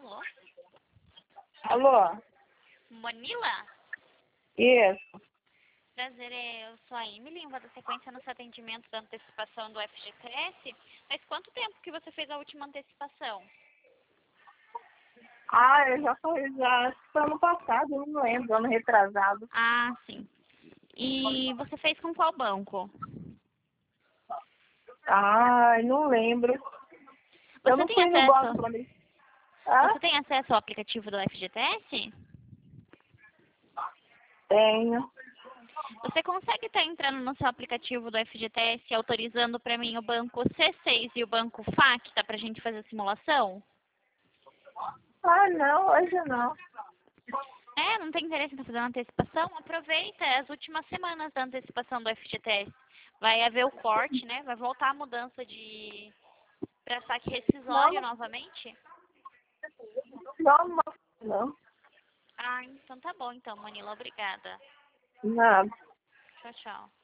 Alô? Alô? Manila? Isso. Prazer, eu sou a Emily, vou dar sequência no seu atendimento da antecipação do FGTS. Faz quanto tempo que você fez a última antecipação? Eu já foi, já acho que foi ano passado, eu não lembro, ano retrasado. Ah, sim. E você fez com qual banco? Não lembro. Eu Você não tem fui no banco acesso? pra mim. Você tem acesso ao aplicativo do FGTS? Tenho. Você consegue estar entrando no seu aplicativo do FGTS e autorizando para mim o banco C6 e o banco FAC, para a gente fazer a simulação? Não, hoje não. Não tem interesse em estar fazendo antecipação? Aproveita as últimas semanas da antecipação do FGTS. Vai haver o corte, né? Vai voltar a mudança para saque rescisório Não, novamente? não. Então tá bom então, Manila. Obrigada. Nada. Tchau, tchau.